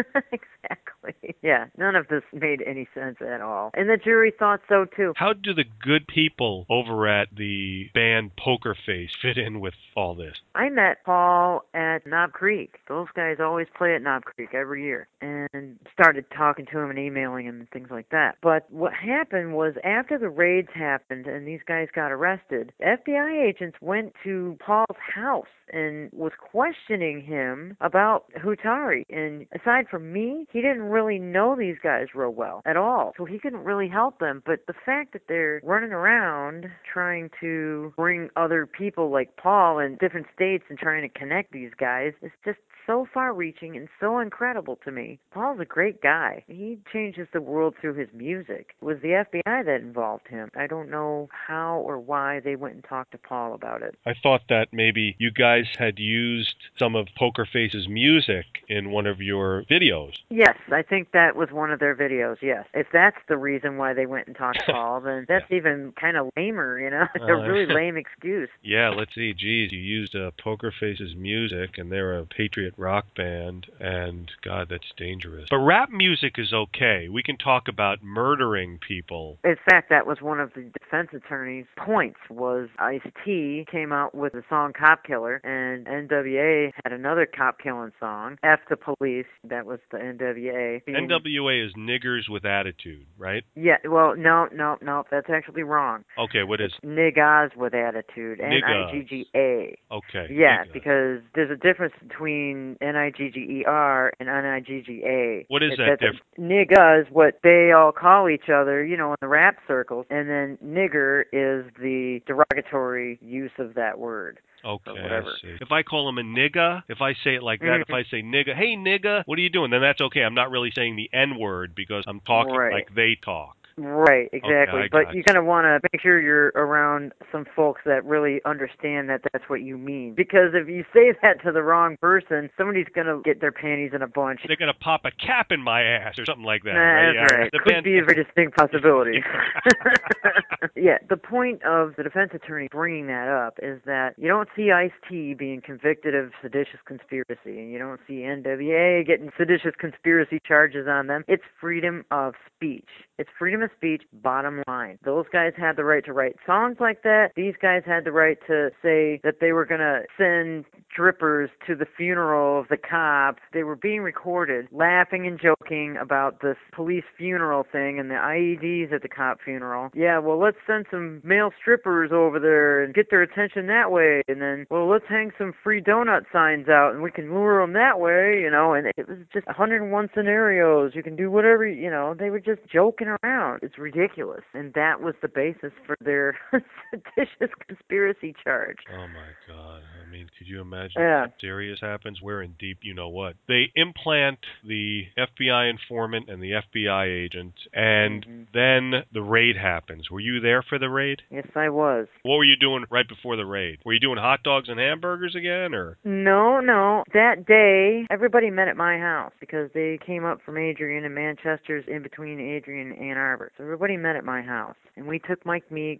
Exactly. Yeah, none of this made any sense at all. And the jury thought so, too. How do the good people over at the band Poker Face fit in with all this? I met Paul at Knob Creek. Those guys always play at Knob Creek every year. And started talking to him and emailing him and things like that. But what happened was after the raids happened and these guys got arrested, F B I agents went to Paul's house and was questioning him about Hutari. And aside from me, he didn't really know these guys real well at all. So he couldn't really help them. But the fact that they're running around trying to bring other people like Paul in different states and trying to connect these guys is just so far-reaching and so incredible to me. Paul's a great guy. He changes the world through his music. It was the F B I that involved him. I don't know how or why they went and talked to Paul about it. I thought that maybe you guys had used some of Poker Face's music in one of your videos. Yes, I think that was one of their videos, yes. If that's the reason why they went and talked to Paul, then that's yeah. even kind of lamer, you know? It's uh, a really lame excuse. Yeah, let's see. Geez, you used uh, Poker Face's music, and they're a patriot rock band, and God, that's dangerous. But rap music is okay. We can talk about murdering people. In fact, that was one of the defense attorney's points, was Ice-T came out with the song Cop Killer, and N W A had another cop-killing song, F the Police, that was the N W A. N W A is Niggers with Attitude, right? Yeah, well, no, no, no, that's actually wrong. Okay, what is? It's Niggas with Attitude, N I G G A. Okay. Yeah, Niggas. Because there's a difference between N I G G E R and N I G G A. What is it, that difference? Niggas, what they all call each other, you know, in the rap circles, and then nigger is the derogatory use of that word. Okay, I see. If I call him a nigga, if I say it like that, mm-hmm. if I say nigga, hey nigga, what are you doing? Then that's okay. I'm not really saying the N word because I'm talking right. like they talk. Right, exactly. Okay, but you kind of want to make sure you're around some folks that really understand that that's what you mean. Because if you say that to the wrong person, somebody's going to get their panties in a bunch. They're going to pop a cap in my ass or something like that. Nah, right? That's yeah, right. The Could band- be a very distinct possibility. Yeah, the point of the defense attorney bringing that up is that you don't see Ice-T being convicted of seditious conspiracy, and you don't see N W A getting seditious conspiracy charges on them. It's freedom of speech. It's freedom of speech, bottom line. Those guys had the right to write songs like that. These guys had the right to say that they were going to send strippers to the funeral of the cops. They were being recorded, laughing and joking about this police funeral thing and the I E Ds at the cop funeral. Yeah, well, let's send some male strippers over there and get their attention that way. And then, well, let's hang some free donut signs out and we can lure them that way, you know. And it was just one hundred and one scenarios. You can do whatever, you know. They were just joking around. It's ridiculous. And that was the basis for their seditious conspiracy charge. Oh, my God. I mean, could you imagine yeah. if serious happens? We're in deep you-know-what. They implant the F B I informant and the F B I agent, and mm-hmm. then the raid happens. Were you there for the raid? Yes, I was. What were you doing right before the raid? Were you doing hot dogs and hamburgers again, or? No, no. That day, everybody met at my house because they came up from Adrian, and Manchester's in between Adrian and Ann Arbor. So everybody met at my house. And we took Mike Meeks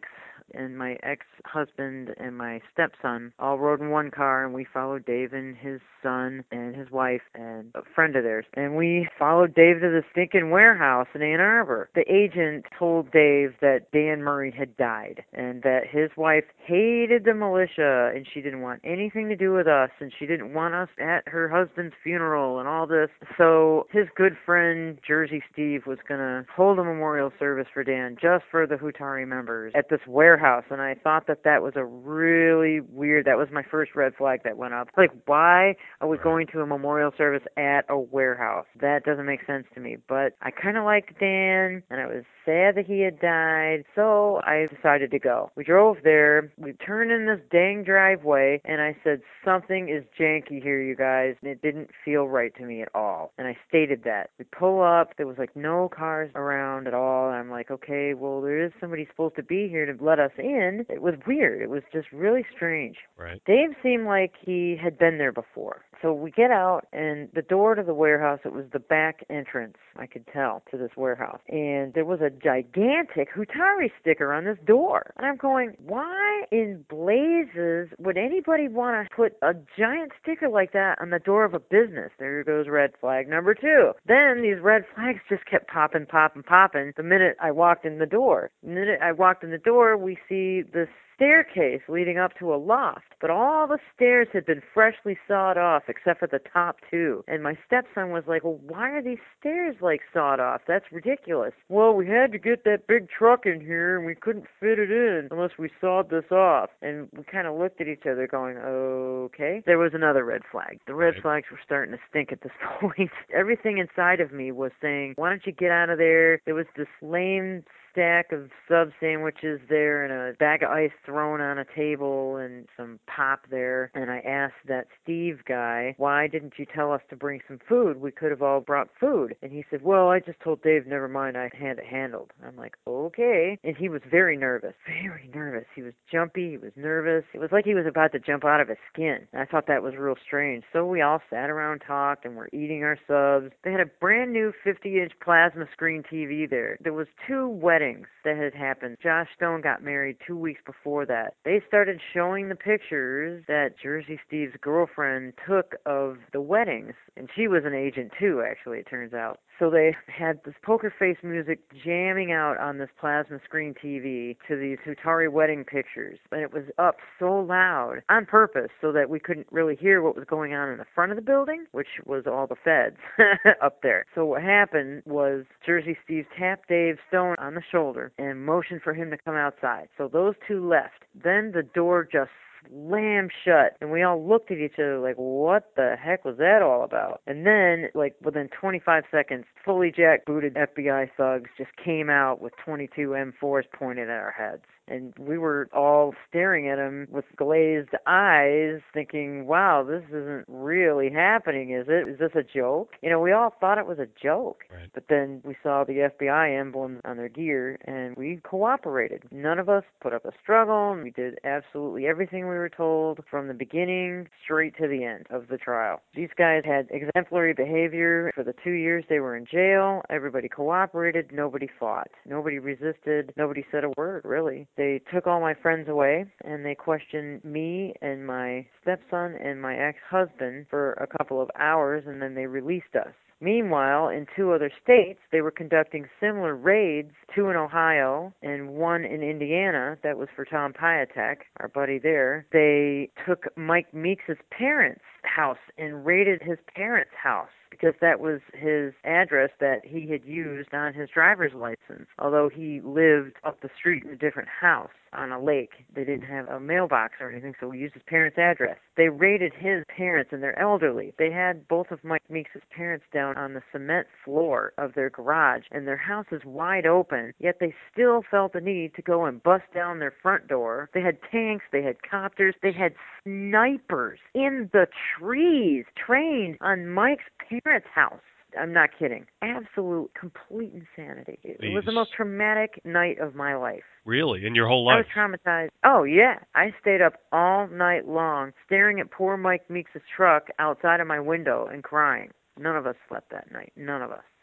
and my ex-husband and my stepson all rode in one car, and we followed Dave and his son and his wife and a friend of theirs. And we followed Dave to the stinking warehouse in Ann Arbor. The agent told Dave that Dan Murray had died and that his wife hated the militia and she didn't want anything to do with us and she didn't want us at her husband's funeral and all this. So his good friend Jersey Steve was going to hold a memorial service for Dan just for the Hutari members at this warehouse. And I thought that that was a really weird, that was my first red flag that went up. Like, why are we going to a memorial service at a warehouse? That doesn't make sense to me. But I kind of liked Dan, and I was sad that he had died, so I decided to go. We drove there, we turned in this dang driveway, and I said, something is janky here, you guys. And it didn't feel right to me at all. And I stated that. We pull up, there was like no cars around at all, and I'm like, okay, well, there is somebody supposed to be here to let us in. It was weird. It was just really strange. Right. Dave seemed like he had been there before. So we get out, and the door to the warehouse, it was the back entrance, I could tell, to this warehouse. And there was a gigantic Hutari sticker on this door. And I'm going, why in blazes would anybody want to put a giant sticker like that on the door of a business? There goes red flag number two. Then these red flags just kept popping, popping, popping the minute I walked in the door. The minute I walked in the door, we see this staircase leading up to a loft, but all the stairs had been freshly sawed off except for the top two. And my stepson was like, well, why are these stairs like sawed off? That's ridiculous. Well, we had to get that big truck in here and we couldn't fit it in unless we sawed this off. And we kind of looked at each other going, okay. There was another red flag. The red Right. flags were starting to stink at this point. Everything inside of me was saying, why don't you get out of there? There was this lame stack of sub sandwiches there and a bag of ice thrown on a table and some pop there. And I asked that Steve guy, why didn't you tell us to bring some food? We could have all brought food. And he said, well, I just told Dave, never mind, I had it handled. I'm like, okay. And he was very nervous, very nervous. He was jumpy, he was nervous. It was like he was about to jump out of his skin. And I thought that was real strange. So we all sat around, talked, and we're eating our subs. They had a brand new fifty inch plasma screen T V there. There was two weddings that had happened. Josh Stone got married two weeks before that. They started showing the pictures that Jersey Steve's girlfriend took of the weddings, and she was an agent too, actually, it turns out. So they had this poker face music jamming out on this plasma screen T V to these Hutari wedding pictures, and it was up so loud on purpose so that we couldn't really hear what was going on in the front of the building, which was all the feds up there. So what happened was Jersey Steve tapped Dave Stone on the shoulder and motioned for him to come outside. So those two left. Then the door just slammed shut, and we all looked at each other like, what the heck was that all about? And then, like, within twenty-five seconds, fully jack-booted F B I thugs just came out with twenty-two M fours pointed at our heads. And we were all staring at him with glazed eyes, thinking, wow, this isn't really happening, is it? Is this a joke? You know, we all thought it was a joke. Right. But then we saw the F B I emblem on their gear, and we cooperated. None of us put up a struggle, and we did absolutely everything we were told from the beginning straight to the end of the trial. These guys had exemplary behavior for the two years they were in jail. Everybody cooperated. Nobody fought. Nobody resisted. Nobody said a word, really. They took all my friends away, and they questioned me and my stepson and my ex-husband for a couple of hours, and then they released us. Meanwhile, in two other states, they were conducting similar raids, two in Ohio and one in Indiana. That was for Tom Piatek, our buddy there. They took Mike Meeks' parents' house and raided his parents' house because that was his address that he had used on his driver's license, although he lived up the street in a different house on a lake. They didn't have a mailbox or anything, so we used his parents' address. They raided his parents, and they're elderly. They had both of Mike Meeks' parents down on the cement floor of their garage, and their house is wide open, yet they still felt the need to go and bust down their front door. They had tanks, they had copters, they had snipers in the trees trained on Mike's parents' house. I'm not kidding. Absolute, complete insanity. It Jeez. was the most traumatic night of my life. Really? In your whole I life? was traumatized. Oh, yeah. I stayed up all night long staring at poor Mike Meeks' truck outside of my window and crying. None of us slept that night. None of us.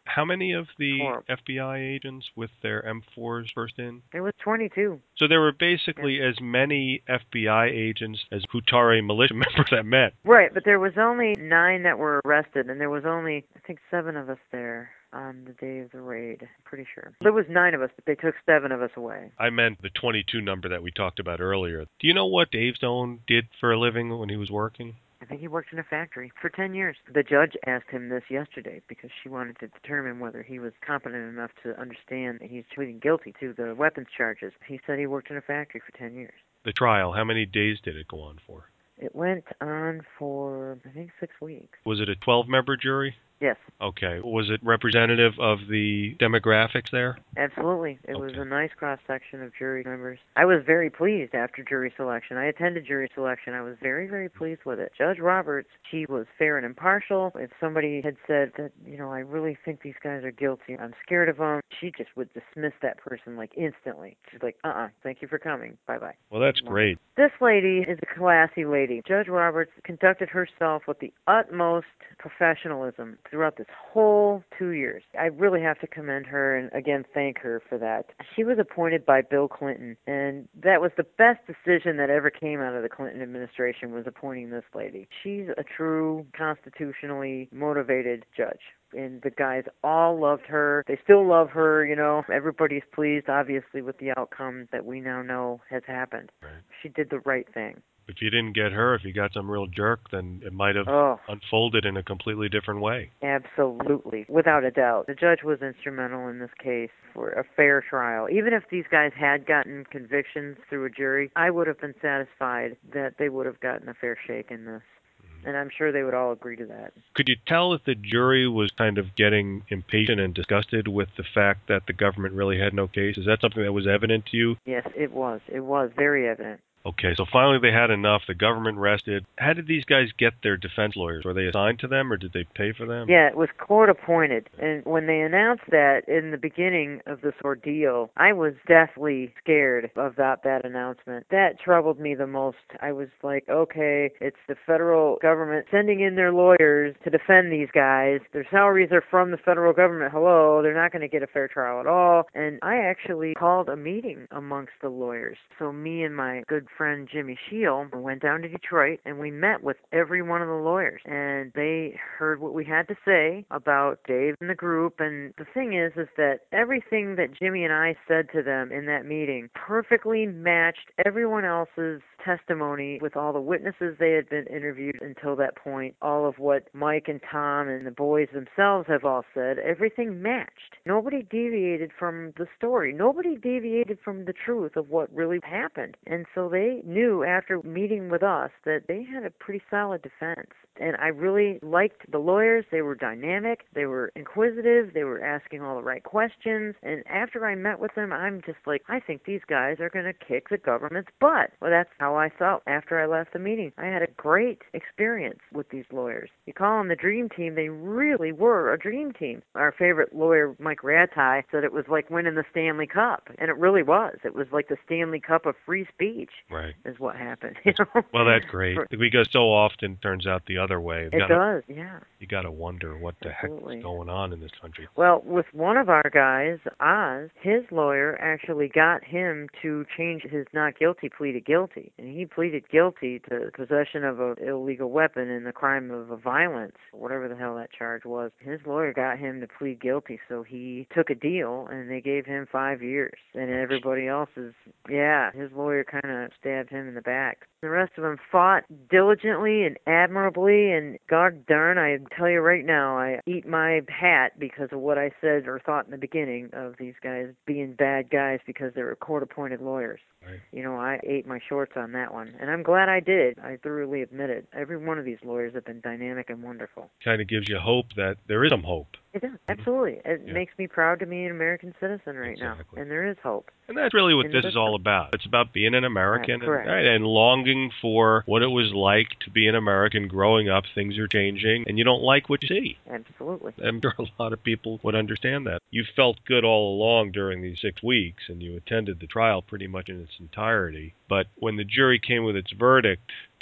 How many of the Horrible. F B I agents with their M fours first in? There was twenty-two. So there were basically Yeah. as many F B I agents as Hutare militia members that met. Right, but there was only nine that were arrested, and there was only, I think, seven of us there on the day of the raid. I'm pretty sure. There was nine of us, but they took seven of us away. I meant the twenty-two number that we talked about earlier. Do you know what Dave Stone did for a living when he was working? I think he worked in a factory for ten years. The judge asked him this yesterday because she wanted to determine whether he was competent enough to understand that he's pleading guilty to the weapons charges. He said he worked in a factory for ten years. The trial, how many days did it go on for? It went on for, I think, six weeks. Was it a twelve-member jury? Yes. Okay. Was it representative of the demographics there? Absolutely. It Okay. was a nice cross-section of jury members. I was very pleased after jury selection. I attended jury selection. I was very, very pleased with it. Judge Roberts, she was fair and impartial. If somebody had said that, you know, I really think these guys are guilty, I'm scared of them, she just would dismiss that person, like, instantly. She's like, uh-uh, thank you for coming. Bye-bye. Well, that's great. This lady is a classy lady. Judge Roberts conducted herself with the utmost professionalism throughout this whole two years. I really have to commend her and, again, thank her for that. She was appointed by Bill Clinton, and that was the best decision that ever came out of the Clinton administration, was appointing this lady. She's a true constitutionally motivated judge. And the guys all loved her. They still love her, you know. Everybody's pleased, obviously, with the outcome that we now know has happened. Right. She did the right thing. If you didn't get her, if you got some real jerk, then it might have Oh. unfolded in a completely different way. Absolutely. Without a doubt. The judge was instrumental in this case for a fair trial. Even if these guys had gotten convictions through a jury, I would have been satisfied that they would have gotten a fair shake in this. And I'm sure they would all agree to that. Could you tell if the jury was kind of getting impatient and disgusted with the fact that the government really had no case? Is that something that was evident to you? Yes, it was. It was very evident. Okay, so finally they had enough. The government rested. How did these guys get their defense lawyers? Were they assigned to them, or did they pay for them? Yeah, it was court appointed. And when they announced that in the beginning of this ordeal, I was deathly scared of that, that announcement. That troubled me the most. I was like, okay, it's the federal government sending in their lawyers to defend these guys. Their salaries are from the federal government. Hello, they're not going to get a fair trial at all. And I actually called a meeting amongst the lawyers. So me and my good friend Jimmy Scheel went down to Detroit, and we met with every one of the lawyers, and they heard what we had to say about Dave and the group. And the thing is is that everything that Jimmy and I said to them in that meeting perfectly matched everyone else's testimony with all the witnesses they had been interviewed until that point. All of what Mike and Tom and the boys themselves have all said, everything matched. Nobody deviated from the story. Nobody deviated from the truth of what really happened. And so they knew after meeting with us that they had a pretty solid defense. And I really liked the lawyers. They were dynamic. They were inquisitive. They were asking all the right questions. And after I met with them, I'm just like, I think these guys are going to kick the government's butt. Well, that's how I felt after I left the meeting. I had a great experience with these lawyers. You call them the dream team. They really were a dream team. Our favorite lawyer, Mike Ratai, said it was like winning the Stanley Cup. And it really was. It was like the Stanley Cup of free speech. Right. Is what happened. You know? Well, that's great. Because so often turns out the other way. It gotta, does, yeah. You got to wonder what the Absolutely. heck is going on in this country. Well, with one of our guys, Oz, his lawyer actually got him to change his not guilty plea to guilty. And he pleaded guilty to possession of an illegal weapon and the crime of violence, whatever the hell that charge was. His lawyer got him to plead guilty, so he took a deal, and they gave him five years. And everybody else's, yeah, his lawyer kind of stabbed him in the back. The rest of them fought diligently and admirably, and God darn, I tell you right now, I eat my hat because of what I said or thought in the beginning of these guys being bad guys because they were court-appointed lawyers. Right. You know, I ate my shorts on that one, and I'm glad I did. I thoroughly admit it. Every one of these lawyers have been dynamic and wonderful. Kind of gives you hope that there is some hope. It does, absolutely. It Yeah. makes me proud to be an American citizen right Exactly. now, and there is hope. And that's really what And this the is all about. It's about being an American That's correct. and, right, and longing for what it was like to be an American growing up. Things are changing, and you don't like what you see. Absolutely. I'm sure a lot of people would understand that. You felt good all along during these six weeks, and you attended the trial pretty much in its entirety. But when the jury came with its verdict,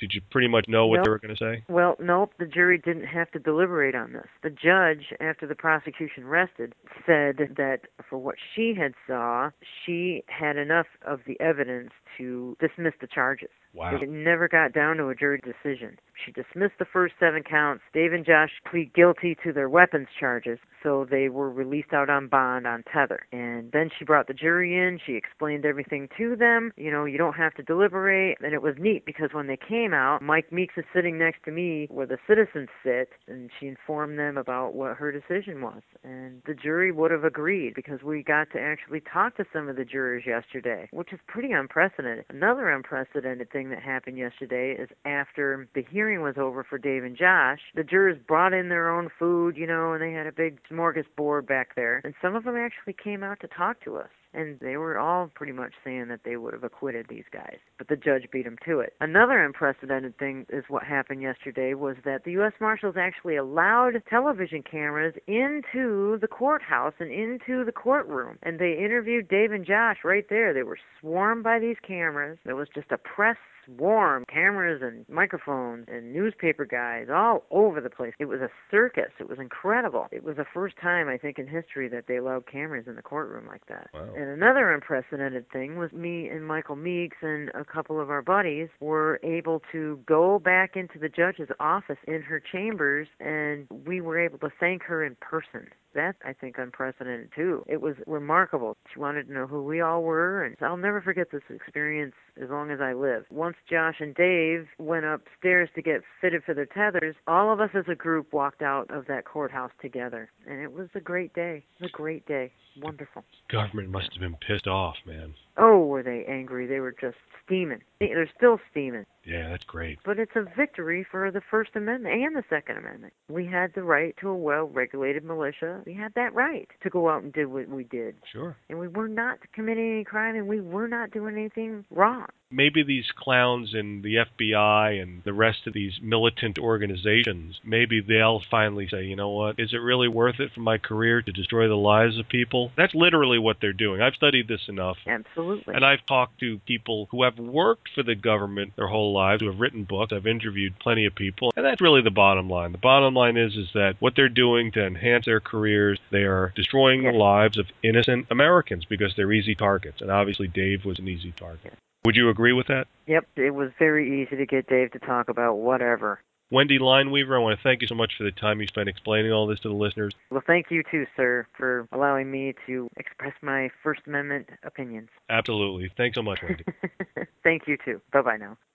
Did you pretty much know what Nope. they were going to say? Well, nope, the jury didn't have to deliberate on this. The judge, after the prosecution rested, said that for what she had saw, she had enough of the evidence to dismiss the charges. Wow. It never got down to a jury decision. She dismissed the first seven counts. Dave and Josh plead guilty to their weapons charges, so they were released out on bond on tether. And then she brought the jury in. She explained everything to them. You know, you don't have to deliberate. And it was neat because when they came out, Mike Meeks is sitting next to me where the citizens sit, and she informed them about what her decision was. And the jury would have agreed because we got to actually talk to some of the jurors yesterday, which is pretty unprecedented. Another unprecedented thing that happened yesterday is after the hearing was over for Dave and Josh, the jurors brought in their own food, you know, and they had a big smorgasbord back there. And some of them actually came out to talk to us. And they were all pretty much saying that they would have acquitted these guys. But the judge beat them to it. Another unprecedented thing is what happened yesterday was that the U S Marshals actually allowed television cameras into the courthouse and into the courtroom. And they interviewed Dave and Josh right there. They were swarmed by these cameras. There was just a press swarm, cameras and microphones and newspaper guys all over the place. It was a circus. It was incredible. It was the first time, I think, in history that they allowed cameras in the courtroom like that. Wow. And another unprecedented thing was me and Michael Meeks and a couple of our buddies were able to go back into the judge's office in her chambers, and we were able to thank her in person. That's, I think, unprecedented, too. It was remarkable. She wanted to know who we all were, and I'll never forget this experience as long as I live. Once Josh and Dave went upstairs to get fitted for their tethers, all of us as a group walked out of that courthouse together, and it was a great day. It was a great day. Wonderful. Government must have been pissed off, man. Oh, were they angry. They were just steaming. They're still steaming. Yeah, that's great. But it's a victory for the First Amendment and the Second Amendment. We had the right to a well-regulated militia. We had that right to go out and do what we did. Sure. And we were not committing any crime, and we were not doing anything wrong. Maybe these clowns in the F B I and the rest of these militant organizations, maybe they'll finally say, you know what, is it really worth it for my career to destroy the lives of people? That's literally what they're doing. I've studied this enough. Absolutely. And I've talked to people who have worked for the government their whole lives, who have written books. I've interviewed plenty of people. And that's really the bottom line. The bottom line is, is that what they're doing to enhance their careers, they are destroying yes. the lives of innocent Americans because they're easy targets. And obviously Dave was an easy target. Yes. Would you agree with that? Yep, it was very easy to get Dave to talk about whatever. Wendy Lineweaver, I want to thank you so much for the time you spent explaining all this to the listeners. Well, thank you too, sir, for allowing me to express my First Amendment opinions. Absolutely. Thanks so much, Wendy. Thank you too. Bye-bye now.